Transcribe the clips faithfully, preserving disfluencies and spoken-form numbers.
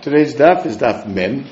Today's daf is daf Mem,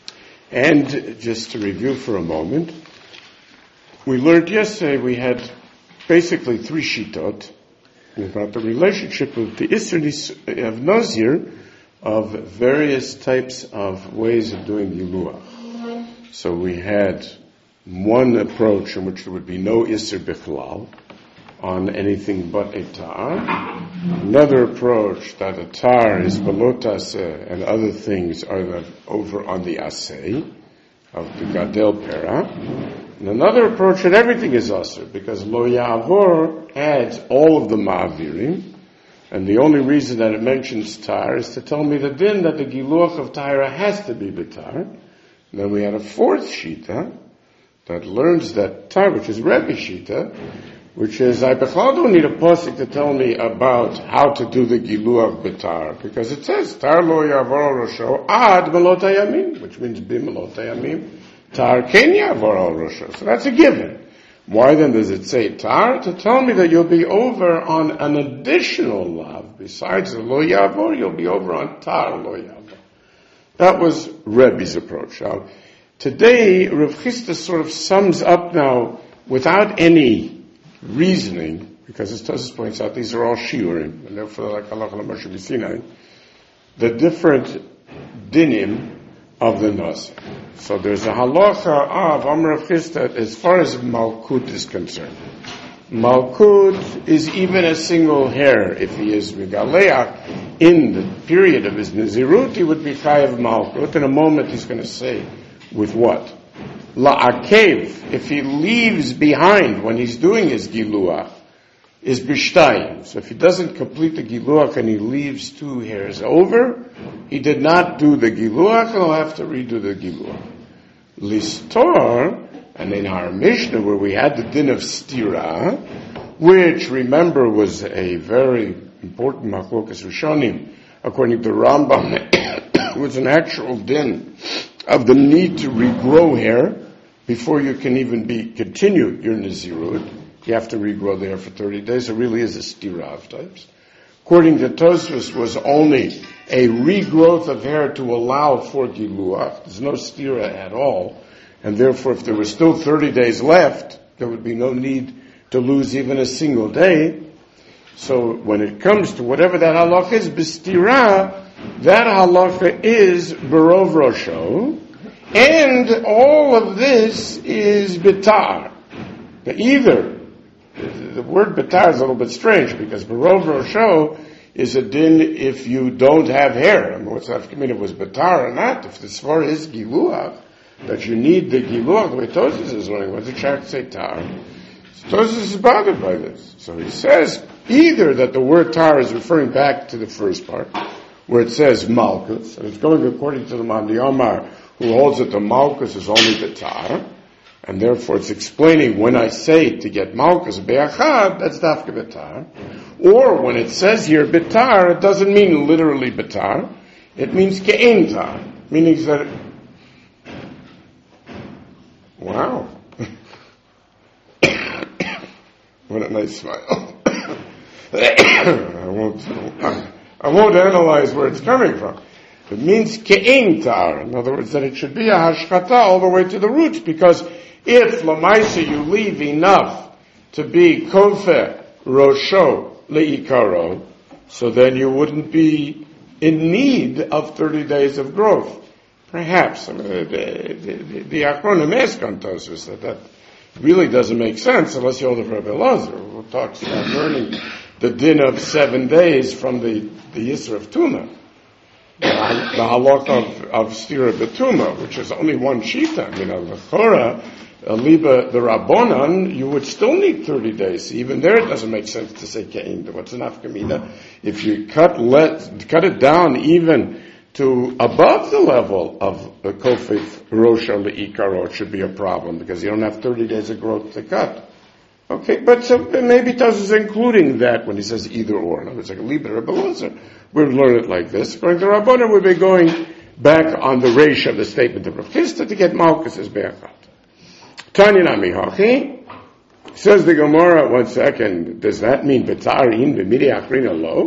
and just to review for a moment, we learned yesterday we had basically three shitot about the relationship of the Isser of Nazir of various types of ways of doing Yiluach. So we had one approach in which there would be no Isser Bichlal on anything but a tar. Another approach that a tar is belot aseh and other things are over on the aseh of the gadel pera. And another approach that everything is aseh because lo ya'avor adds all of the ma'avirim, and the only reason that it mentions tar is to tell me the din that the giluach of Tahara has to be betar. And then we had a fourth shita that learns that tar, which is Rebbe shita, which is, I don't need a pasuk to tell me about how to do the giluach betar, because it says, tar lo yavor rosho ad melot hayamim, which means bim melot hayamim, tar ken yavor rosho. So that's a given. Why then does it say tar? To tell me that you'll be over on an additional lav, besides the lo yavor, you'll be over on tar lo yavor. That was Rebbe's approach. Now, today, Rav Chisda sort of sums up now, without any reasoning, because as Tosfos points out, these are all shiurim, and therefore like halacha l'Moshe b'Sinai, the different dinim of the nazir. So there's a halacha of Amar Rav Chisda as far as malkut is concerned. Malkut is even a single hair. If he is megaleach in the period of his nazirut, he would be chayav malkut. In a moment, he's going to say with what? La'akev, if he leaves behind when he's doing his giluach, is b'shtayim. So if he doesn't complete the giluach and he leaves two hairs over, he did not do the giluach, and he'll have to redo the giluach. Listor, and in our Mishnah where we had the din of stira, which remember was a very important machlokas rishonim, according to Rambam, it was an actual din of the need to regrow hair before you can even be continue your nazirut. You have to regrow the hair for thirty days. It really is a stira of types. According to Tosfos, was only a regrowth of hair to allow for giluach. There's no stira at all, and therefore, if there were still thirty days left, there would be no need to lose even a single day. So when it comes to whatever that halach is, b'stira, that halacha is berov rosho, and all of this is betar. Either, the word betar is a little bit strange, because berov rosho is a din if you don't have hair. I mean, what's that? I mean, if it was betar or not, if the svar is giluach, that you need the giluach, the way Tosfos is learning, what's the chak say tar? Tosfos is bothered by this. So he says, either that the word tar is referring back to the first part, where it says malchus, and it's going according to the Mandi Omar, who holds that the malchus is only the tar, and therefore it's explaining when I say to get malchus be'achad, that's dafka betar. Or when it says here betar, it doesn't mean literally betar, it means ke'en tar, meaning that, wow, what a nice smile. I won't, I won't analyze where it's coming from. It means ke'en tar. In other words, that it should be a hashchata all the way to the roots, because if lamaisa you leave enough to be kofeh rosho leikaro, so then you wouldn't be in need of thirty days of growth. Perhaps. I mean, the, the, the Achronim ask on Tosfos that that really doesn't make sense unless you hold it for Rebbe Elazar, who talks about learning the din of seven days from the, the Yisra of Tuma. The, the halach of, of Stira Betuma, which is only one shita. I mean, of the Chora, Liba, the Rabbonan, you would still need thirty days. Even there it doesn't make sense to say Ke'in. What's an Afkamina? If you cut, let, cut it down even to above the level of the Kofif Rosha Le'ikaro, it should be a problem, because you don't have thirty days of growth to cut. Okay, but so maybe Tosfos is including that when he says either or. In other words, like a Liber Rebbe Elazar, we'd learn it like this. According to Rabbanan, we'd be going back on the reish of the statement of Rav Chisda to get Malchus as Be'achat. Tanya Nami Hachi, says the Gemara, one second, does that mean B'ta'arin b'midi achrina lo?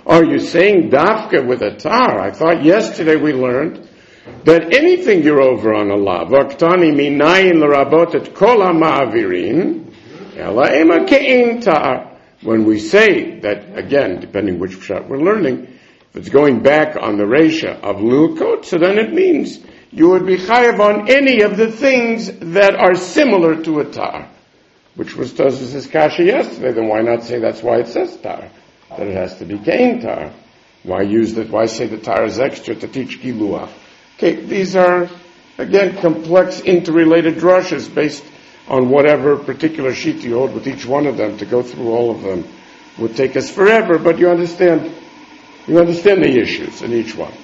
Are you saying dafka with a tar? I thought yesterday we learned that anything you're over on a lav, vaktani minayin l'rabot et kol ha'ma'avirin, ela ema ke'in tar. When we say that, again, depending which pshat we're learning, if it's going back on the resha of lilkot, so then it means you would be chayav on any of the things that are similar to a tar, which was Tosfos' kasha yesterday. Then why not say that's why it says tar, that it has to be kein tar? Why use that? Why say the tar is extra to teach giluach? Okay, these are again complex, interrelated drushes based on whatever particular sheet you hold with each one of them. To go through all of them would take us forever. But you understand, you understand the issues in each one.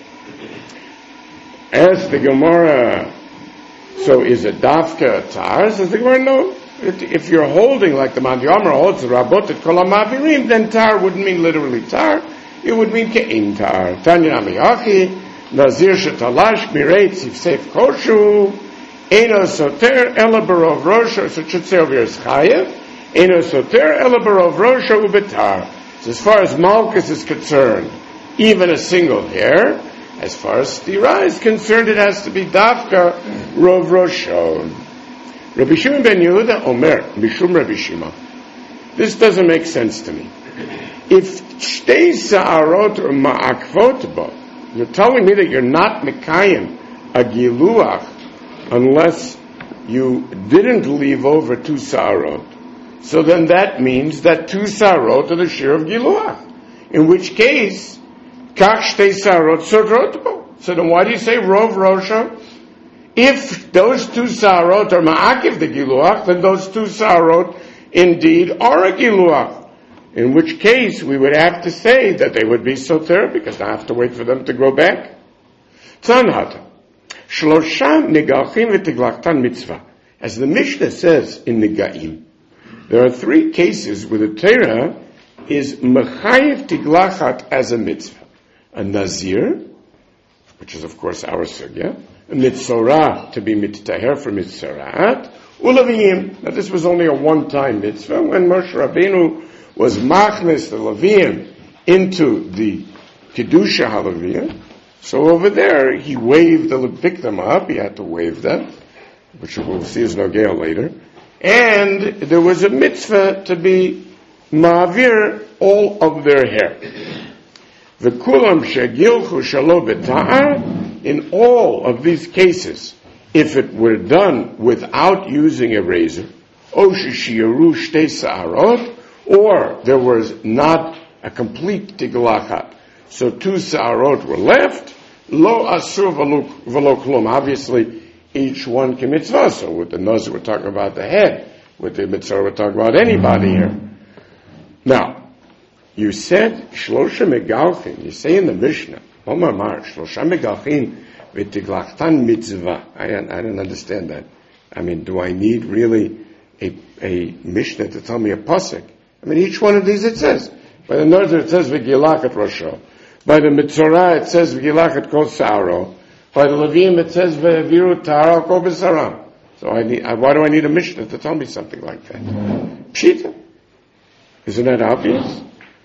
As the Gemara, so is it dafka tar? Says the Gemara, no. If you're holding like the Mandi Omer holds rabot et kol ha'ma'avirim, then tar wouldn't mean literally tar. It would mean ke'in tar. Tanya Amiyachi, Nazir shetalash mirei tzivseif koshu, Eino soter ela barov rosha. So it should say over here is chayev. Eino soter ela barov rosha ubetar. So as far as malchus is concerned, even a single hair. As far as stira is concerned, it has to be dafka rov rosho. Rabbi Shimon ben Yehuda Omer, Mishum Rabbi Shimon. This doesn't make sense to me. If shtei sa'arot or ma'akvot bo, you're telling me that you're not mekayim a giluach unless you didn't leave over two sa'arot. So then that means that two sa'arot are the share of giluach. In which case, kach shtei sa'arot sodrot bo. So then why do you say rov rosha? If those two sa'arot are ma'akiv the giluach, then those two sa'arot indeed are a giluach. In which case, we would have to say that they would be soter, because I have to wait for them to grow back. Tzanhata. Shlosha negachim v'tiglachtan mitzvah. As the Mishnah says in Negaim, there are three cases where the Torah is mechayiv tiglachat as a mitzvah. A nazir, which is of course our sugya, a mitzorah, to be mitztaher for mitzorat, ulaviyim. Now this was only a one-time mitzvah when Moshe Rabbeinu was machnes the Levim into the Kedusha HaLevim. So over there, he waved the, picked them up, he had to wave them, which we'll see as Nogea later. And there was a mitzvah to be ma'avir all of their hair. The kulam shegilchu shalo b'ta'ah, in all of these cases, if it were done without using a razor, o sheshiyaru shtei sa'arot, or there was not a complete tiglachat, so two sa'arot were left, lo asur v'lo klum. Obviously, each one can mitzvah. So with the nazir, we're talking about the head. With the mitzvah, we're talking about anybody here. Now, you said shlosha megalchin. You say in the Mishnah, Omar Mar, shlosha megalchin v'tiglachtan mitzvah. I I don't understand that. I mean, do I need really a a Mishnah to tell me a pasuk? I mean, each one of these it says. By the Nazir it says v'gilachat rosho. By the Mitzorah it says v'gilachat kol sa'aro. By the Levim it says v'viru tara kol b'saram. So I need, I, why do I need a Mishnah to tell me something like that? Pshita. Isn't that obvious?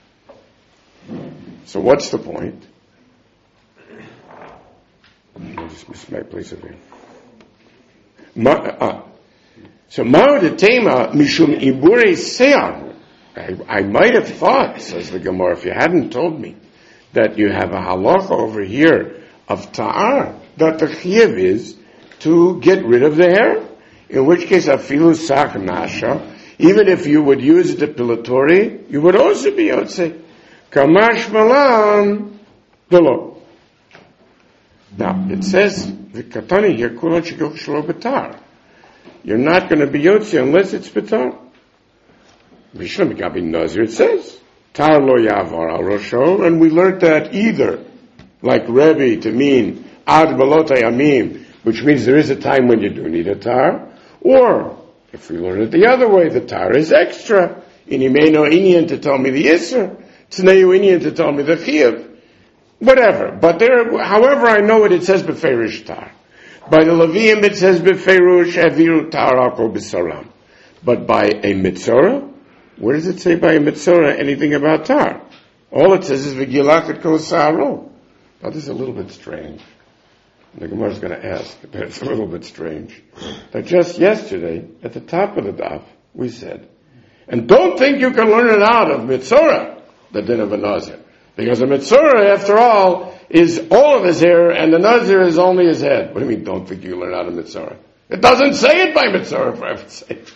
So what's the point? I just missed my place of here. Ma, uh, so ma'od tema mishum ibure se'ar. I, I might have thought, says the Gemara, if you hadn't told me that you have a halacha over here of ta'ar, that the chiyuv is to get rid of the hair. In which case, afilu sach nasha, even if you would use it depilatory, you would also be yotze. Kamash malan delo. Now, it says, v'katani here, kulan shigok shlo betar. You're not going to be yotze unless it's betar. Mishnah Megabi Nazir, it says, Tar lo yavar al rosho, and we learned that either, like Rebbe, to mean ad balot hayamim, which means there is a time when you do need a tar, or, if we learn it the other way, the tar is extra. Inimeno inyan to tell me the yisr, tzneu inyan to tell me the chiyuv, whatever. But there, however I know it, it says beferish tar. By the Levim, it says beferush aviru tar al kol b'saram. But by a mitzorah, where does it say by a mitzorah anything about tar? All it says is v'gilachat kol sa'aro. Now this is a little bit strange. The Gemara is going to ask, but it's a little bit strange. That just yesterday, at the top of the daf, we said, and don't think you can learn it out of Mitzorah, the din of a Nazir. Because a Mitzorah, after all, is all of his hair, and the Nazir is only his head. What do you mean, don't think you can learn out of Mitzorah? It doesn't say it by Mitzorah, for heaven's sake.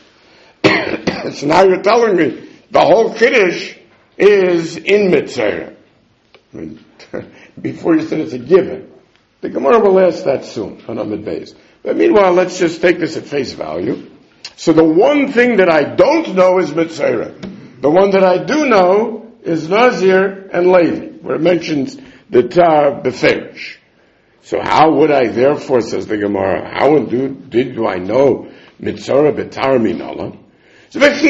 So now you're telling me the whole Kiddush is in Mitzorah. I mean, before you said it's a given. The Gemara will ask that soon on Amid Beis. But meanwhile, let's just take this at face value. So the one thing that I don't know is Mitzorah. The one that I do know is Nazir and Levi, where it mentions the Tar Beferish. So how would I therefore, says the Gemara, how do, did do I know Mitzorah B'Tar Minala? So if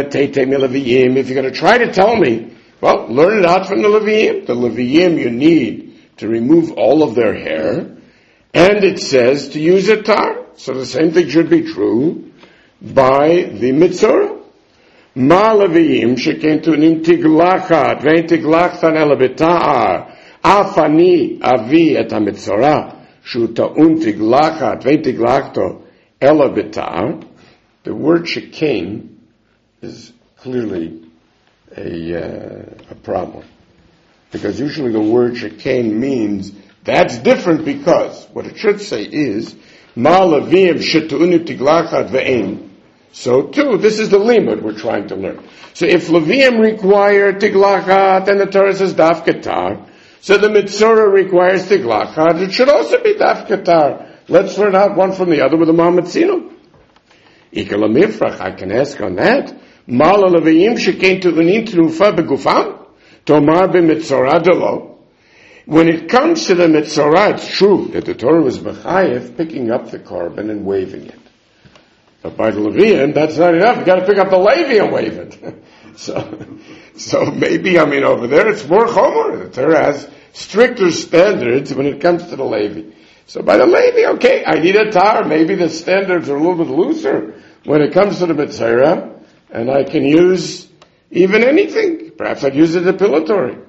you're going to try to tell me, well, learn it out from the Leviim. The Leviim you need to remove all of their hair, and it says to use a tar. So the same thing should be true by the Mitzorah. Ma Leviim sheken tunim tiglachat vein tiglachtan ela b'ta'ar afani avi et ha-Mitzorah shu ta'un tiglachat vein tiglachto ela b'ta'ar. The word sheken is clearly a, uh, a problem. Because usually the word shekain means that's different because what it should say is ma levim shetu'unu tiglachat ve'en. So too, this is the limud we're trying to learn. So if levim require tiglachat and the Torah says daf ketar, so the Mitzorah requires tiglachat, it should also be daf ketar. Let's learn out one from the other with the Mamatzino. Ikala mifrach, I can ask on that. Ma levim shekain tu'unin trufa begufam. Tomar b'mitzorah delo. When it comes to the mitzorah, it's true that the Torah was mechayev picking up the carbon and waving it. But by the Leviim, that's not enough. You got to pick up the Levi and wave it. so, so maybe I mean over there it's more chomer. The Torah has stricter standards when it comes to the Levi. So by the Levi, okay, I need a tar. Maybe the standards are a little bit looser when it comes to the mitzorah, and I can use even anything. Perhaps I'd use it depilatory.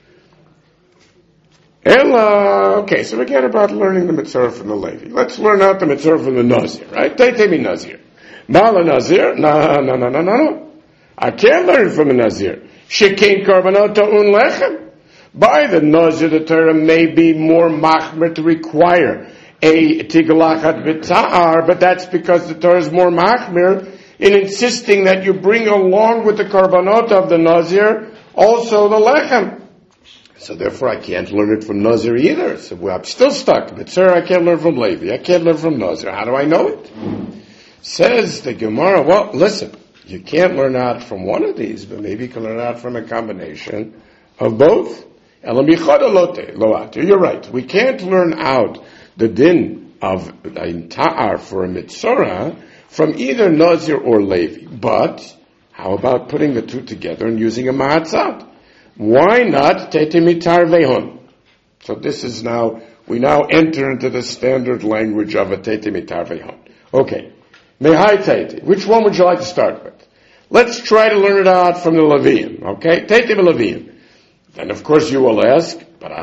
Ella, okay, so forget about learning the Mitzorah from the Levi. Let's learn out the Mitzorah from the Nazir, right? Take me Nazir. Mala Nazir? No, no, no, no, no, no. I can't learn from a Nazir. Shekein karbanot ta'un lechem. By the Nazir, the Torah may be more machmer to require a tiglachat b'ta'ar, but that's because the Torah is more machmer in insisting that you bring along with the karbanot of the Nazir also the lechem. So therefore I can't learn it from Nazir either. So well, I'm still stuck. But sir, I can't learn from Levi. I can't learn from Nazir. How do I know it? Says the Gemara, well, listen, you can't learn out from one of these, but maybe you can learn out from a combination of both. You're right. We can't learn out the din of a ta'ar for a mitzorah from either Nazir or Levi. But how about putting the two together and using a ma'atzat? Why not tete mitar vehon? So this is now, we now enter into the standard language of a tete mitar vehon. Okay. Mehai tete. Which one would you like to start with? Let's try to learn it out from the Leviim. Okay? Tete Leviim. Then of course you will ask, but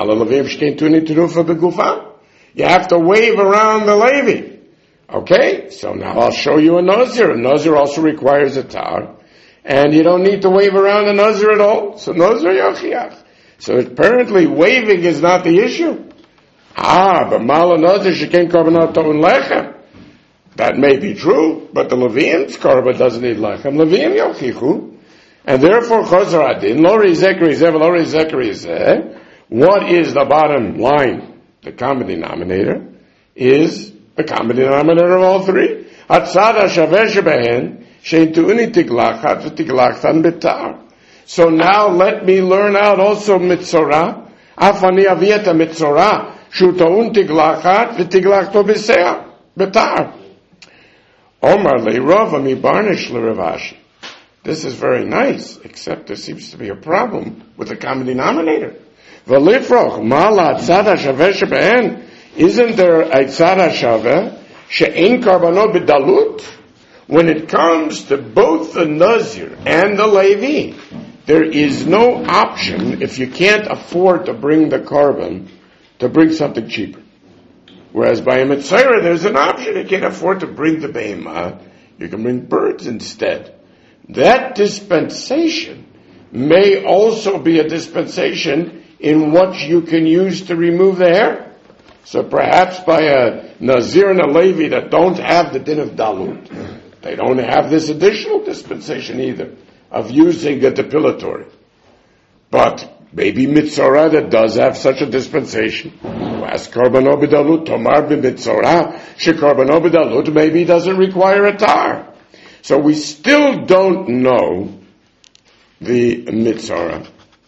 you have to wave around the Levi. Okay, so now I'll show you a Nazir. A Nazir also requires a tar. And you don't need to wave around a Nazir at all. So Nazir Yochiach. So apparently waving is not the issue. Ah, but Mala Nazir Shekin Karbanat Ta'un Lechem. That may be true, but the Leviim's Karban doesn't need Lechem. Leviim Yochichu. And therefore Chazar Adin, Lori Zekri Zev, Lori Zekri Zeh. What is the bottom line? The common denominator is the common denominator of all three. Hatzada Shaveh Shebehen, Shein Tu'uni Tiglachat V'Tiglachtan B'Tar. So now let me learn out also Mitzorah. Afani Avieta Mitzorah, Shu Ta'un Tiglachat V'Tiglachto B'Tar. Omar Le'Rova Mi Barnish L'Ravashi. This is very nice, except there seems to be a problem with the common denominator. V'lifroch Mala Hatzada Shaveh Shebehen. Isn't there a tzara shaveh she'en karbanot b'dalut? When it comes to both the Nazir and the Levi, there is no option if you can't afford to bring the carbon to bring something cheaper. Whereas by a Mitzvah, there's an option. You can't afford to bring the behemah. You can bring birds instead. That dispensation may also be a dispensation in what you can use to remove the hair. So perhaps by a Nazir and a Levi that don't have the din of Dalut, they don't have this additional dispensation either of using a depilatory. But maybe Mitzorah that does have such a dispensation. As Karbanot B'Dalut, Tomar B'Mitzorah, Shekarbanot B'Dalut maybe doesn't require a tar. So we still don't know the Mitzorah.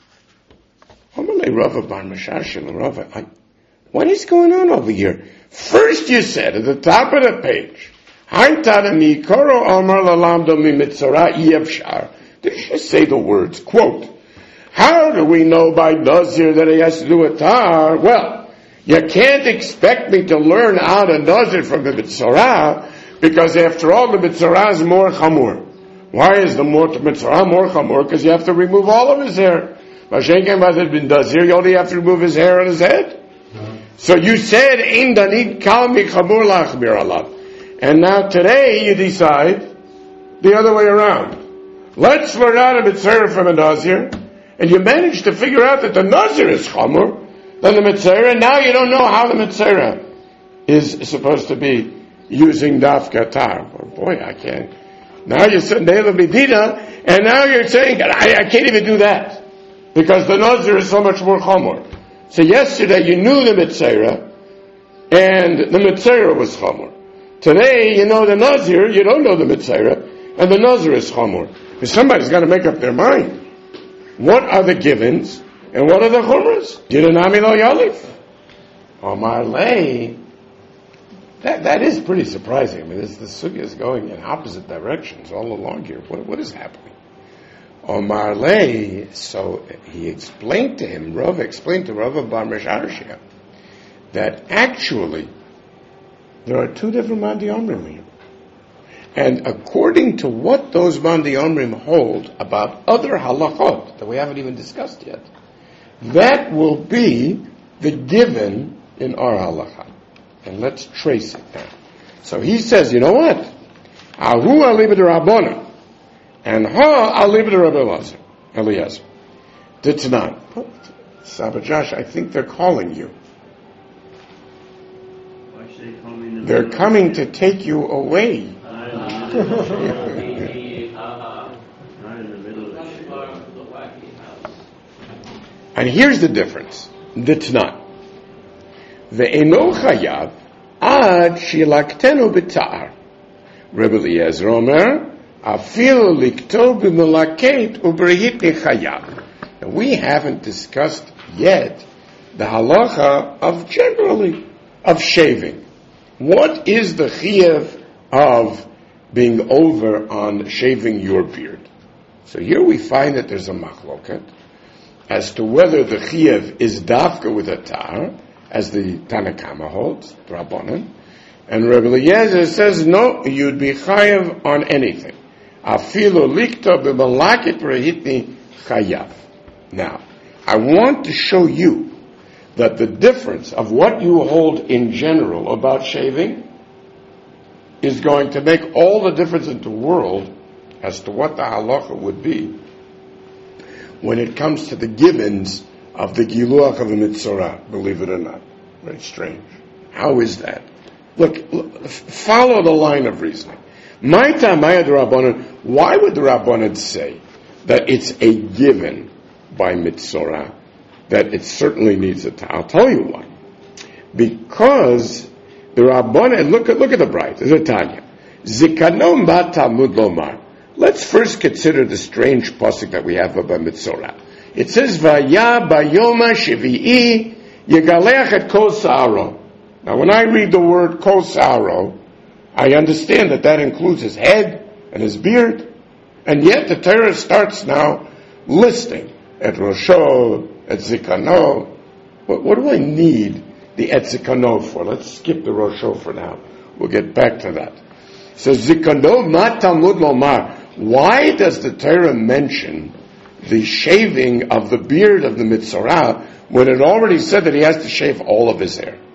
What is going on over here? First you said at the top of the page, did you just say the words, quote, how do we know by Nazir that he has to do a tar? Well, you can't expect me to learn out a Nazir from the Mitzorah, because after all, the Mitzorah is more chamur. Why is the more Mitzorah more chamur? Because you have to remove all of his hair. Mashenken Bazid bin Nazir, you only have to remove his hair on his head. So you said, Ein danid kal mi chamur lachmir alav. And now today you decide the other way around. Let's learn out a Mitzorah from a Nazir, and you manage to figure out that the Nazir is chamur, then the Mitzorah, and now you don't know how the Mitzorah is supposed to be using dafka tar. Oh boy, I can't. Now you're saying Neila B'Dina, and now you're saying that I, I can't even do that because the Nazir is so much more chamor. So yesterday you knew the Mitzorah, and the Mitzorah was chamor. Today you know the Nazir, you don't know the Mitzorah, and the Nazir is chamor. Because somebody's got to make up their mind. What are the givens and what are the chumras? Yidinami lo yalif. Omar lei. That, that is pretty surprising. I mean, this, the sugya is going in opposite directions all along here. What, what is happening? Omar lei, so he explained to him, Rav explained to Rav Bar Mesharshia, that actually there are two different Mandi Omrim here. And according to what those Mandi Omrim hold about other halachot that we haven't even discussed yet, that will be the given in our halacha. And let's trace it now. So he says, you know what? Ahu alibed Rabbona, and ha alibed Rabbi Eliezer. Ditnan. Saba Josh, I think they're calling you. Why should they call me in the They're coming to take you away. Not in the middle of the And here's the difference. Ditnan. Ve'eno chayav ad shilaktenu b'ta'ar. Rebbe Eliezer Omer, afil likto b'melaket u'brehitni chayav. And we haven't discussed yet the halacha of generally, of shaving. What is the chiyuv of being over on shaving your beard? So here we find that there's a machloket as to whether the chiyuv is dafka with a tar, as the Tanakama holds, Rabbanan, and Rebbe Eliezer says, no, you'd be chayav on anything. Afilu likto b'malakit rehitni chayav. Now, I want to show you that the difference of what you hold in general about shaving is going to make all the difference in the world as to what the halacha would be when it comes to the givens of the giluach of the Mitzorah, believe it or not. Very strange. How is that? Look, look follow the line of reasoning. My Tamaya the Rabbanan, why would the Rabbanan say that it's a given by Mitzorah, that it certainly needs a tar? I'll tell you why. Because the Rabbanan, look at, look at the bright, there's a Tanya. Zikanom ba Talmud lomar. Let's first consider the strange pasuk that we have about Mitzorah. It says, Vaya bayoma shvi'i yegaleach et kol sa'aro. Now when I read the word kol sa'aro, I understand that that includes his head and his beard, and yet the Torah starts now listing et rosho, et zikano. What, what do I need the et zikano for? Let's skip the rosho for now. We'll get back to that. So zikano ma Talmud lomar. Why does the Torah mention the shaving of the beard of the Mitzorah when it already said that he has to shave all of his hair?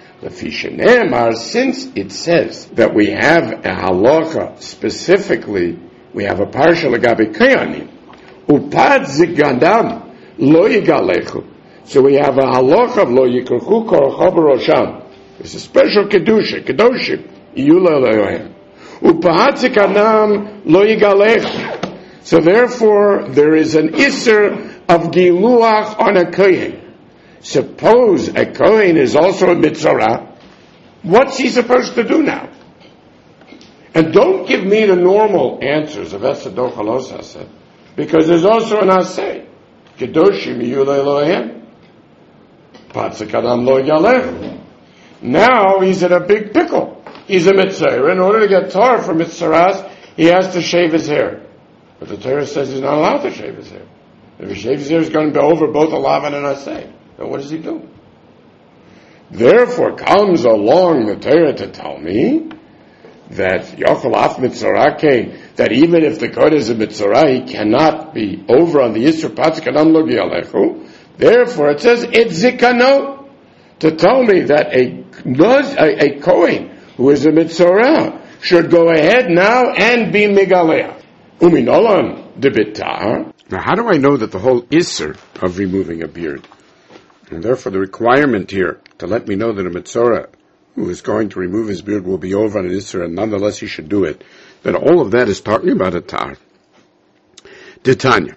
Since it says that we have a halacha, specifically, we have a parsha legabe kohanim, upad zigandam lo yigalechu. So we have a halacha of lo yikerchu korocha b'rosham. There's a special kedusha, kedoshim, yula leohem. Upad zigandam lo yigalechu. So therefore, there is an isser of giluach on a kohen. Suppose a kohen is also a mitzorah, what's he supposed to do now? And don't give me the normal answers of Esadoch Halos Aseh, because there's also an Aseh. Kedoshim yule Elohim. Patzikadam lo yalech. Now he's in a big pickle. He's a mitzorah. In order to get tar from mitzoras, he has to shave his hair. But the Torah says he's not allowed to shave his hair. If he shaves his hair, he's going to be over both a lavan and a aseh. So what does he do? Therefore comes along the Torah to tell me that Yochel Af Mitzorah came, that even if the Kohen is a Mitzorah, he cannot be over on the Yisur Patzikadam Lo Gialechu. Therefore it says, Et Zikano, to tell me that a, a, a Kohen who is a Mitzorah should go ahead now and be Megaleah. Uminolan de Bitar. Now how do I know that the whole Isser of removing a beard, and therefore the requirement here to let me know that a Mitzorah who is going to remove his beard will be over on an Isser, and nonetheless he should do it, that all of that is talking about a tar. Titania.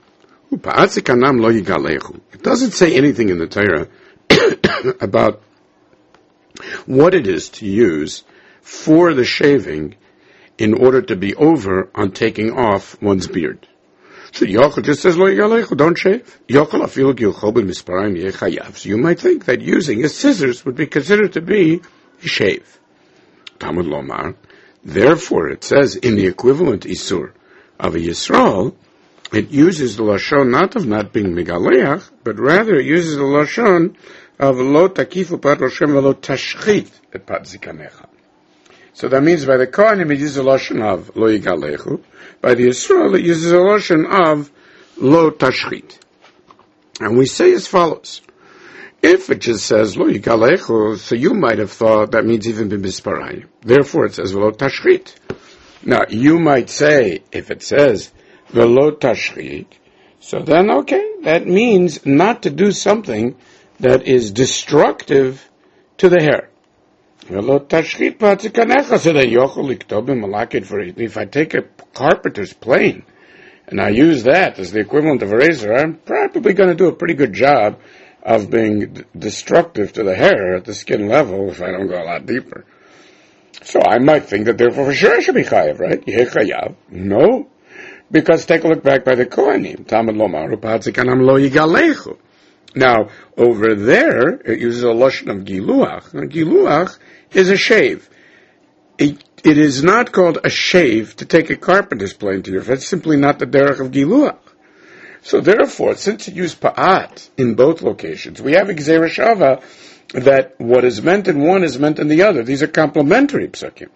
It doesn't say anything in the Torah about what it is to use for the shaving in order to be over on taking off one's beard. So Yochel just says, Lo yigalechu, don't shave. Yochel afilu gilcho b'misparayim yeh chayav. So you might think that using a scissors would be considered to be a shave. Talmud Lomar. Therefore, it says in the equivalent isur of a Yisrael, it uses the lashon not of not being megaleach, but rather it uses the lashon of lo takifu pat Hashem v'lo tashchit et pat zikanecha. So that means by the Kohanim it uses the lashon of lo yigalechu. By the Yisrael it uses the lashon of lo tashchit. And we say as follows: if it just says lo yigalechu, so you might have thought that means even b'misparayim. Therefore it says lo tashchit. Now you might say if it says v'lo tashchit, so then okay, that means not to do something that is destructive to the hair. V'lo tashchit patzikanecha, so then yochel liktob b'malakid for it. If I take a carpenter's plane and I use that as the equivalent of a razor, I'm probably going to do a pretty good job of being d- destructive to the hair at the skin level if I don't go a lot deeper. So I might think that therefore for sure I should be chayav, right? Yeh chayav. No. Because take a look back by the Kohanim. Talmud Lomar, Upatzikanam lo yigalechu. Now, over there, it uses a lashon of giluach. Now, giluach is a shave. It, it is not called a shave to take a carpenter's plane to your face. It's simply not the derech of giluach. So therefore, since it used pa'at in both locations, we have Gzeira Shava that what is meant in one is meant in the other. These are complementary psukim.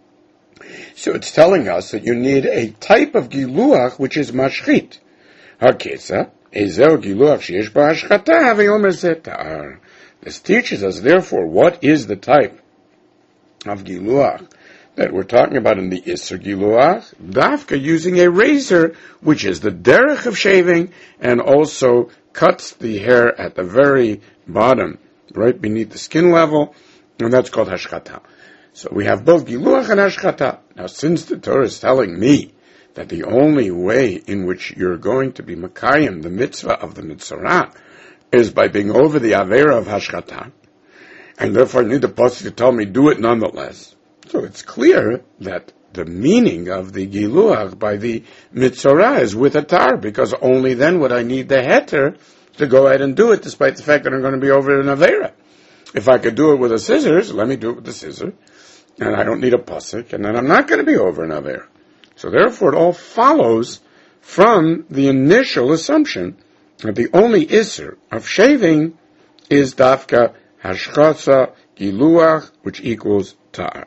So it's telling us that you need a type of giluach which is mashchit. Hakesa, ezeu giluach sheyesh ba'ashchata haveyomer zetar. This teaches us, therefore, what is the type of giluach that we're talking about in the Isser giluach? Dafka using a razor, which is the derech of shaving, and also cuts the hair at the very bottom, right beneath the skin level, and that's called hashchata. So we have both giluach and hashchata. Now, since the Torah is telling me that the only way in which you're going to be makayim, the mitzvah of the mitzorah, is by being over the avera of hashchata, and therefore I need the pasuk to tell me do it nonetheless. So it's clear that the meaning of the giluach by the mitzorah is with a tar, because only then would I need the heter to go ahead and do it, despite the fact that I'm going to be over an avera. If I could do it with a scissors, let me do it with the scissor, and I don't need a pasuk, and then I'm not going to be over an avera. So therefore it all follows from the initial assumption that the only isser of shaving is dafka hashchasa giluach, which equals tar.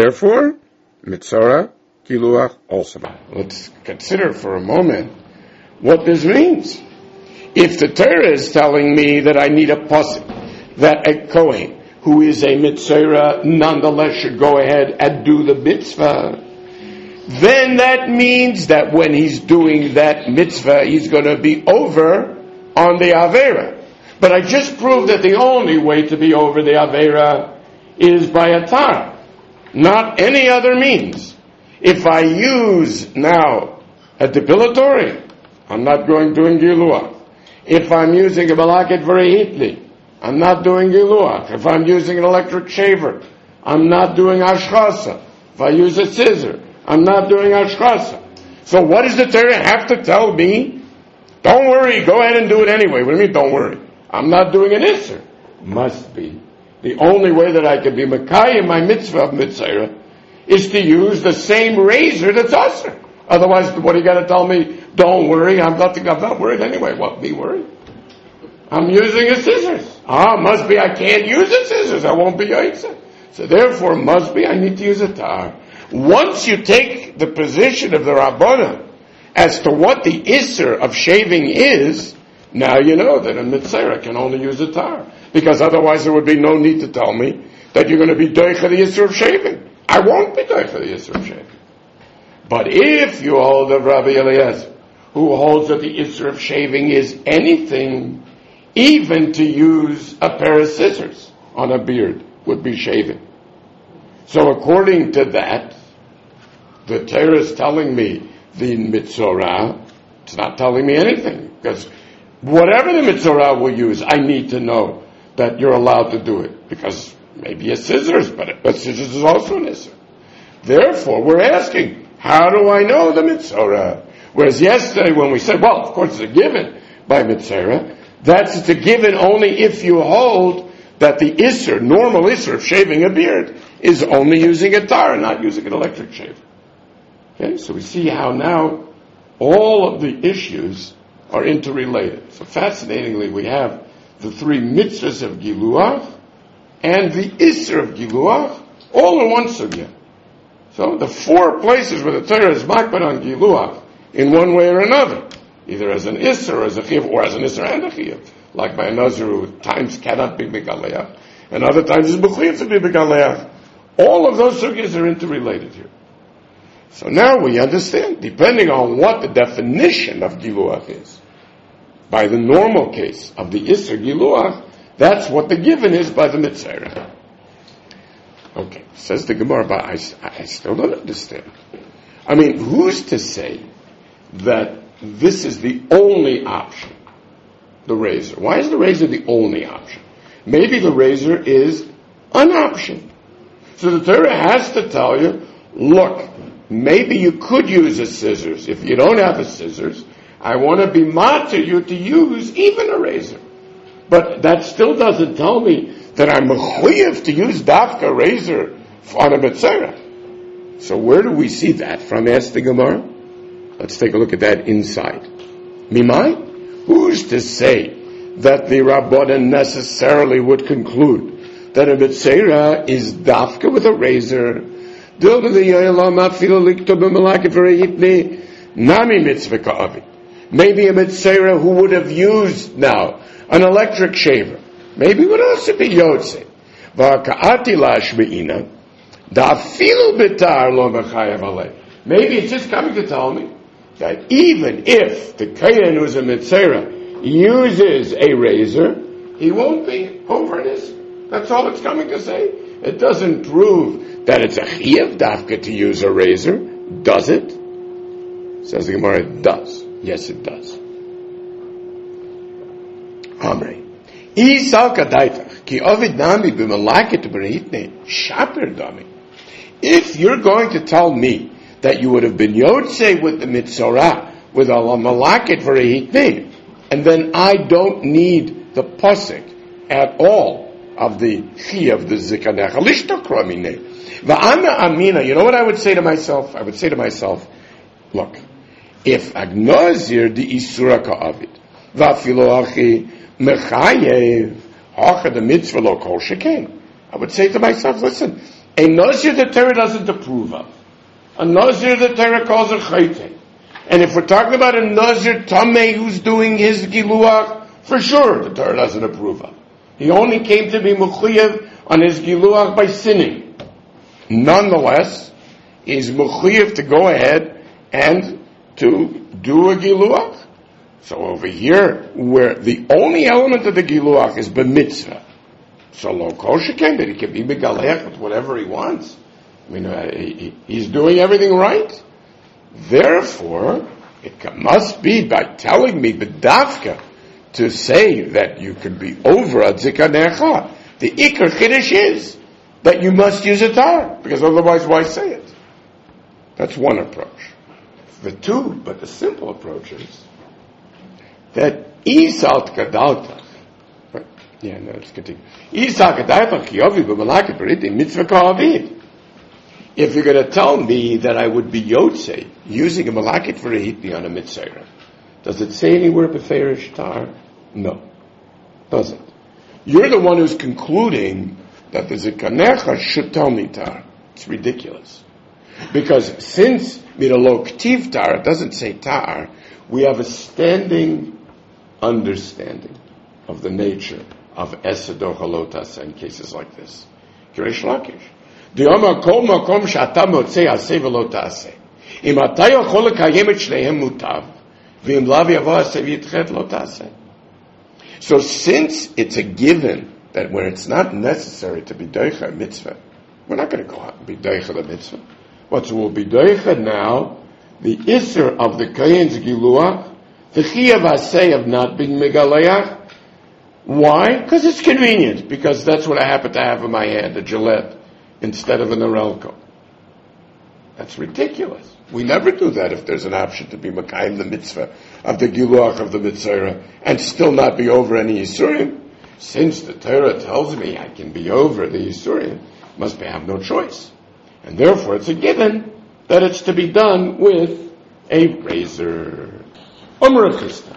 Therefore, mitzorah, giluach also. Let's consider for a moment what this means. If the Torah is telling me that I need a pasuk, that a Kohen who is a mitzvah nonetheless should go ahead and do the mitzvah, then that means that when he's doing that mitzvah, he's going to be over on the Avera. But I just proved that the only way to be over the Avera is by a tar, not any other means. If I use now a depilatory, I'm not going doing Giluach. If I'm using a Malaket Verehitli, I'm not doing Giluach. If I'm using an electric shaver, I'm not doing Ashchasa. If I use a scissor, I'm not doing Ashchasa. So what does the Torah have to tell me? Don't worry, go ahead and do it anyway. What do you mean, don't worry? I'm not doing an Isser. Must be. The only way that I can be Makai in my mitzvah of mitzvah is to use the same razor that's Asr. Otherwise, what are you got to tell me? Don't worry, I'm not, I'm not worried anyway. What, be worried? I'm using a scissors. Ah, must be I can't use the scissors. I won't be Yaitza. So therefore, must be I need to use a tar. Once you take the position of the Rabbanah as to what the Isser of shaving is, now you know that a Mitzvah can only use a tar. Because otherwise there would be no need to tell me that you're going to be doich the Isser of shaving. I won't be doich the Isser of shaving. But if you hold of Rabbi Eliezer, who holds that the Isser of shaving is anything, even to use a pair of scissors on a beard would be shaving. So according to that, the Torah is telling me the Mitzorah, it's not telling me anything. Because whatever the Mitzorah will use, I need to know that you're allowed to do it. Because maybe a scissors, but, but scissors is also an Isser. Therefore, we're asking, how do I know the Mitzorah? Whereas yesterday when we said, well, of course it's a given by Mitzorah, that's it's a given only if you hold that the Isser, normal Isser of shaving a beard, is only using a tar and not using an electric shaver. Okay, so we see how now all of the issues are interrelated. So fascinatingly, we have the three mitzvahs of Giluach and the Isser of Giluach all in one sugya. So the four places where the Torah is makbid on Giluach in one way or another, either as an Isser or as a Chiv, or as an Isser and a Chiv, like by a Nazir who times cannot be Begaleach, and other times is B'chiv to be Begaleach. All of those sugyas are interrelated here. So now we understand, depending on what the definition of Giluach is, by the normal case of the Isser Giluach, that's what the given is by the Mitzvah. Okay, says the Gemara, but I, I still don't understand. I mean, who's to say that this is the only option, the razor? Why is the razor the only option? Maybe the razor is an option. So the Torah has to tell you, look, maybe you could use a scissors. If you don't have a scissors, I want to be matir you to use even a razor. But that still doesn't tell me that I'm mechuyev to use dafka razor on a mitzvah. So where do we see that from? Ask the Gemara. Let's take a look at that inside. Mimai? Who's to say that the Rabbanan necessarily would conclude that a mitzvah is dafka with a razor? Maybe a mitzvah who would have used now an electric shaver, maybe would also be yotze. Maybe it's just coming to tell me that even if the kohen who's a mitzvah uses a razor, he won't be over this. That's all it's coming to say. It doesn't prove that it's a chiyuv dafka to use a razor, does it? Says the Gemara, it does. Yes, it does. Amrei. If you're going to tell me that you would have been yotze with the mitzorah, with Allah malaket for a hitne, and then I don't need the pasuk at all of the chi of the zikanech, va'ana amina, you know what I would say to myself? I would say to myself, look, if agnozir the isura ka'avid, va'filo achi mechayev, hacha the mitzvah lo kol sheken, I would say to myself, listen, a nazir the Torah doesn't approve of, a nazir the Torah calls a chayte, And if we're talking about a Nazir Tameh who's doing his Giluach, for sure the Torah doesn't approve of. He only came to be Mechuyev on his Giluach by sinning. Nonetheless, he's Mechuyev to go ahead and to do a Giluach. So over here, where the only element of the Giluach is b'mitzvah, so lo kol sheken, that he can be Megalech with whatever he wants. I mean, uh, he, he's doing everything right. Therefore, it must be by telling me b'dafka to say that you can be over a zikanecha. The ikar chiddush is that you must use a tar, because otherwise why say it? That's one approach. The two, but the simple approach is that isalt gadaltach. Yeah, no, let's continue. Isalt gadaltach yovi b'malakit b'ritim mitzvah ka'avid. If you're going to tell me that I would be Yotze using a malakit for a hitni on a mitzvah, does it say anywhere b'feirish tar? No, doesn't. You're the one who's concluding that the zikanecha should tell me tar. It's ridiculous, because since miralo ktiv tar, it doesn't say tar. We have a standing understanding of the nature of esedor halotas in cases like this. Kirish Lakish. Dioma kol makom she'ata motzei aseh v'lo ta'aseh. Im ata yochol lekayem et shleihem mutav, v'im lav yavo aseh v'yitchet lo ta'aseh. So since it's a given that when it's not necessary to be doicha mitzvah, we're not going to go out and be doicha the mitzvah. What will be doicha now? The isser of the kayen's giluach, the chiyav aseh of not being megalayach. Why? Because it's convenient. Because that's what I happen to have in my hand, a Gillette, instead of an Arelco. That's ridiculous. We never do that if there's an option to be Makayim the mitzvah of the Giluach of the Mitzvah and still not be over any Yisurim. Since the Torah tells me I can be over the Yisurim, must be I have no choice. And therefore it's a given that it's to be done with a razor. Omer Chisda.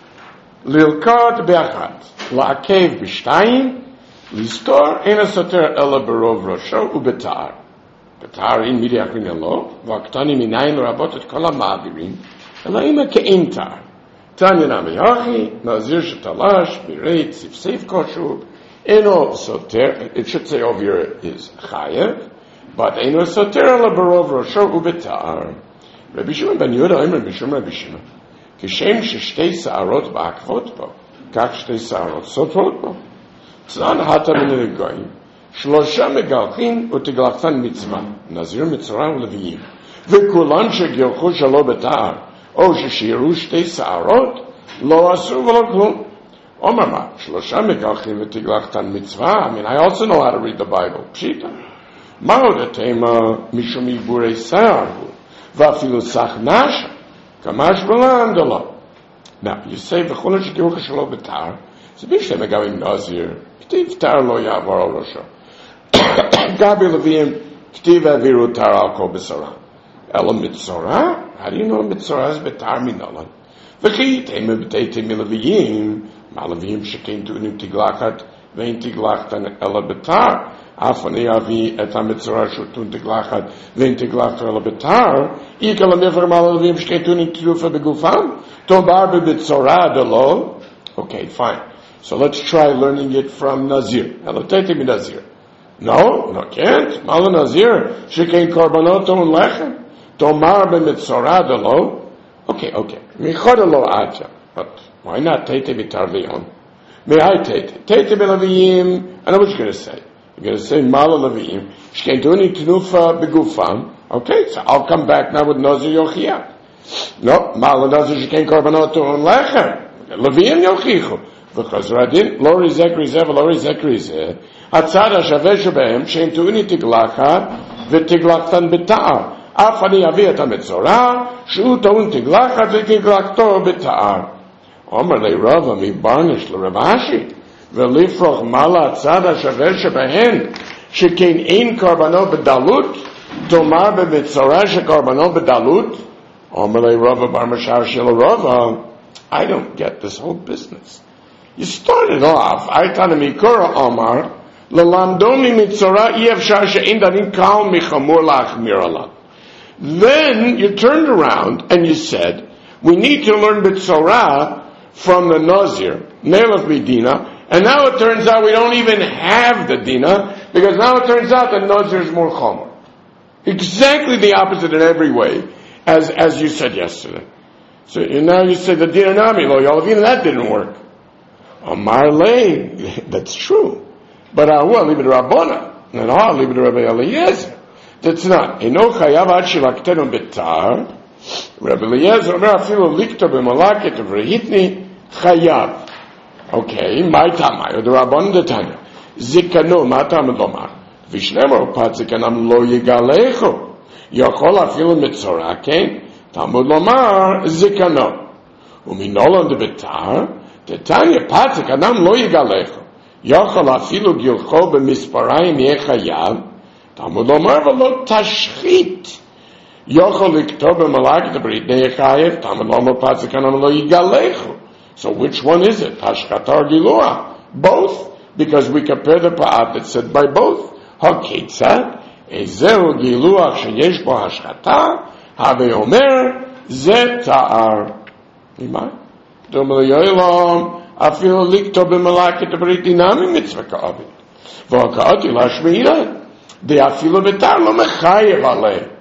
Lilkot be'achat. La'akev b'shtayim. Listor ena soter ela berov rosho ubetar. Betar in midi achrin elo, v'aktani minayin rabot et kol ha'ma'avirim, ela ima ke'intar. Tanya namiyachi, nazir shetalash, bireit, sifseif koshub, eno soter, it should say over here is chayev, but eno soter ela berov rosho ubetar. Rabbi Shimon ben Yehuda, Omer Bishum Rabbi Shimon, kishem sheshtei sa'arot ba'akvot bo, kach shtei sa'arot sotrot bo. Tzan hata min goyim, shlosha megalchin uteglachtan mitzvah, nazir mitzvah leviyim, v'kulan shegilchu shalo betar, o sheshiru shtei sa'arot, lo asu v'lo klum. Omar ma, shlosha megalchin uteglachtan mitzvah. I mean, I also know how to read the Bible. Pshita. Ma'od tema mishum iburei sa'arhu, v'afilu sach nasha, kamash b'landalo. Now, you say v'kulan shegilchu shalo betar, so b'shem megavim nazir, k'tiv tar lo ya'var al rosho. Gabi leviyim, k'tiv aviru tar al kol b'sorah. Ela mitzorah? How do you know mitzorah is betar minalan? V'chi teime b'teitim leviyim, ma leviyim shekein tu'nim tiglachat, vein tiglachtan ela betar. Afani avi et ha-mitzorah shutun tiglachat, vein tiglachtan ela betar. Ika l'mifer ma leviyim shekein tu'nim tilufa begufam. Tobar b'mitzorah delo. Okay, fine. So let's try learning it from Nazir. Eloteti mi Nazir. No, no, can't. Mala Nazir. Shekein korbanot on lechem. Tomar b'mitzorah delo. Okay, okay. Michoda lo aja. But why not tete mitar leon? May I tete? Tete b'leviyim. I know what you're going to say. You're going to say Mala leviyim. Shekein tuni tnufa begufam. Okay, so I'll come back now with Nazir yochiyah. No, Mala Nazir shekein korbanot on lechem. Leviyim yochichu. Because Radin, lo rizek rizev, lo rizek rizeh, hatzad ha-shaveh shebehem, she'en tu'ini tiglachat, v'tiglachtan beta'ar. Af ani avi et ha-metzorah, she'u ta'un tiglachat, v'tiglachto beta'ar. Omer le Rava mi barnish le Rav Ashi, v'lifroch mala hatzad ha-shaveh shebehen, she'kein ein korbanot bedalut, tomar b'metzorah she'korbanot bedalut. Omer le Rava bar mashar shel Rava, I don't get this whole business. You started off, Aitana Mikura Omar, Lalamdoni Mitzorah Yevshar She'in Danim Kal Michamur Lachmir Allah. Then you turned around and you said, we need to learn B'tzorah from the Nazir, Nelach B'dina, and now it turns out we don't even have the Dina, because now it turns out that Nazir is more Chomer. Exactly the opposite in every way, as as you said yesterday. So now you say the Dina Nami, Lo Yolavina, that didn't work. Amar Le, that's true. But I will leave it to Rabbona, and I'll leave it to Rabbi Eliezer. That's not. Eno chayav ad shilaktenu betar. Rabbi Eliezer omer afilu likto b'malaket v'rehitni chayav. Okay, my tamay, the Rabbon the Tanya. Zikanu, ma tamad lomar. V'shnemor pat zikanam lo yigalecho. Yochol afilu mitzorah, ken? Tamud lomar, zikanu. Uminolon de betar, the Tanya pat zikanam lo yigalecho. Yochol afilu gilcho b'misparayim yechayav. Talmud lomar v'lo tashchit. Yochol likto b'malak debrit neyechayev. Talmud lomar patzikanam lo yigalechu. So which one is it? Hashchata or gilua? Both, because we compare the pa'at that said by both. Haketzad ezehu gilua sheyesh bo hashchata have omer ze ta'ar. Imay domel yoylam afilu likto b'malak debrit dinami mitzvah ka'avit. V'haka'ati lashmeira. The afilu betar lo mechayev aleh.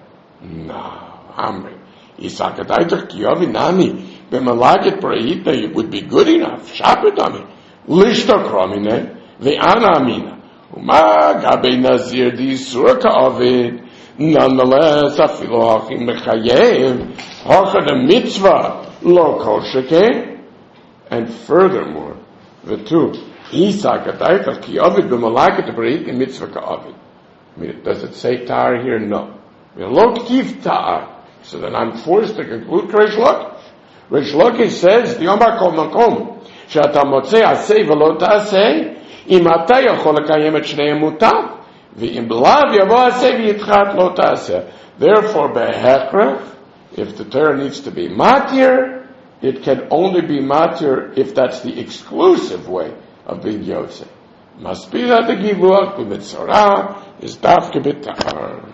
No, Amri. Isakadaitach kiyovi nami b'malaket preitna. It would be good enough. Shapetami. Lishto kromine ve'ana amina. Uma gabe nazir di surah ka'avid. Nonetheless, afilu hachim mechayev. Hacha the mitzvah lo kol shekeh. And furthermore, the two. Isakadaitach kiyovi b'malaket preitna mitzvah ka'avid. I mean, does it say ta'ar here? No. Lo ktiv ta'ar. So then I'm forced to conclude Reish Lakish. Reish Lakish says, the Omar kol makom, she'ata motzei aseh v'lo ta'aseh, im ata yachol lekayem et shneihem mutav, v'im b'lav yavo aseh v'yitchat lo ta'aseh. Therefore, behechrech, if the Torah needs to be matir, it can only be matir if that's the exclusive way of being Yosef. Must be that the Giluach b'mitzorah is dafke b'ta'ar.